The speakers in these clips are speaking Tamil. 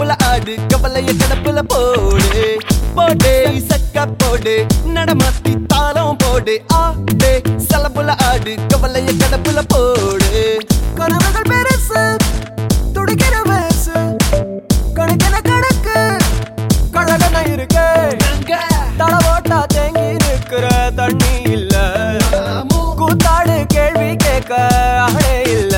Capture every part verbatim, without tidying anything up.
சலபுல ஆடு கவலைய கடப்புல போடு போடே சக்க போடு நடமாத்தி தாளம் போடு ஆடே சலபுல ஆடு கவலைய கடப்புல போடு கனவுகள் பெருசு துடிக்கிற வயசு கணக்கின கணக்கு கழகன இருக்கு தளவோட்டா தேங்கி இருக்கிற தண்ணி இல்ல கூத்தாடு கேள்வி கேட்க ஆளே இல்ல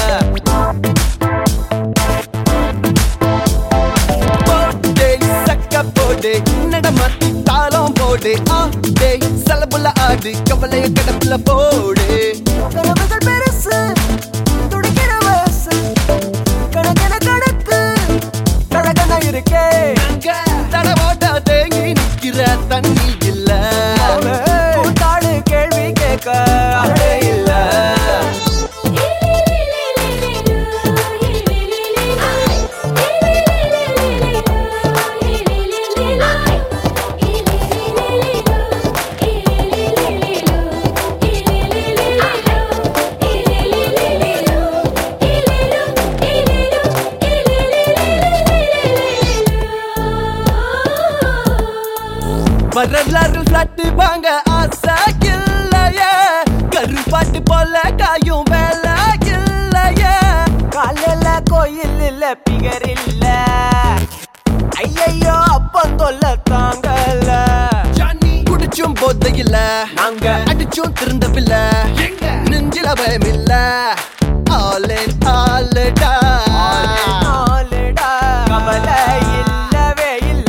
போடே சக்க போடு நடமாத்தி தாளம் போடு ஆடே சலபுல ஆடு கவலைய கடப்புல போடு கனவுகள் பெருசு துடிக்கிற வயசு கணக்கின கணக்கு கழகன இருக்கே தடவோட்டா தேங்கி நிக்கிற தண்ணி இல்ல கூத்தாடு கேள்வி கேட்க ஆளே இல்ல வரலாறு பிளாட்டு வாங்க ஆசை இல்லையே கருப்பாட்டு போல காயும் வேலை இல்லையே காலையில கோயில் இல்ல பிகர் இல்ல ஐயையோ அப்பந்தொல்ல தாங்கல ஜானி குடிச்சும் போத இல்ல நாங்க அடிச்சும் திருந்தவில்ல நெஞ்சில பயம் இல்ல ஆலே ஆலடா ஆளுடா கவலை இல்லவே இல்ல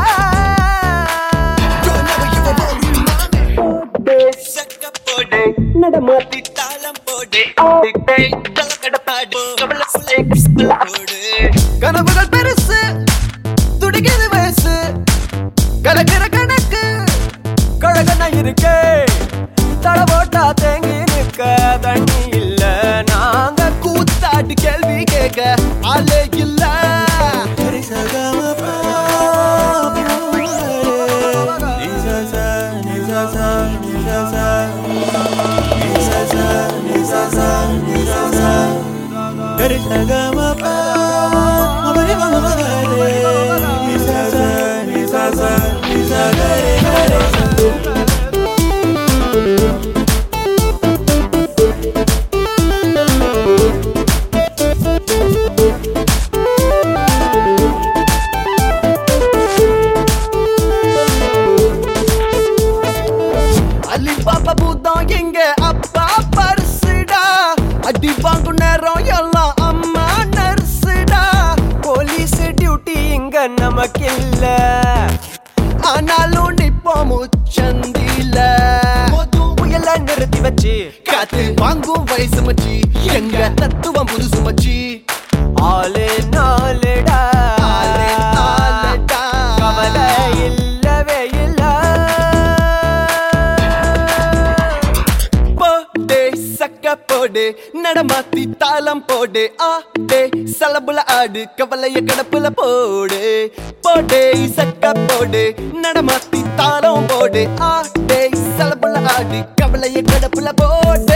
சக்க போடு நடமாத்தி தாளம் போடு கலக்கடப்பாடு கவலை போடு கனவுகள் பெருசு துடிக்கிறது வயசு கலக்கிற கணக்கு கழகன இருக்கே தடவோட்டா தேங்கி நிற்க தண்ணி இல்ல நாங்க கூத்தாட்டு கேள்வி கேட்க ஆளே இல்ல அலி பாப்பா பூதம் எங்க அப்பா பரிசுடா அடி வாங்கும் நேரம் எல்லாம் அம்மா நர்சுடா போலீஸ் டியூட்டி இங்க நமக்கில்ல ஆனாலும் நிப்போம் முச்சந்தில புயல நிறுத்தி வச்சு காத்து வாங்கும் வயசு மச்சி எங்க தத்துவம் புதுசு மச்சி ஆளு நாளுடா ஆளே ஆளடா. கவலை இல்லவே இல்ல போடே சக்க போடு நடமாத்தி தாளம் போடு ஆடே சலபுல ஆடு கவலைய கடப்புல போடு போடே சக்க போடு நடமாத்தி தாளம் போடு ஆடே சலபுல ஆடு கவலைய கடப்புல போடு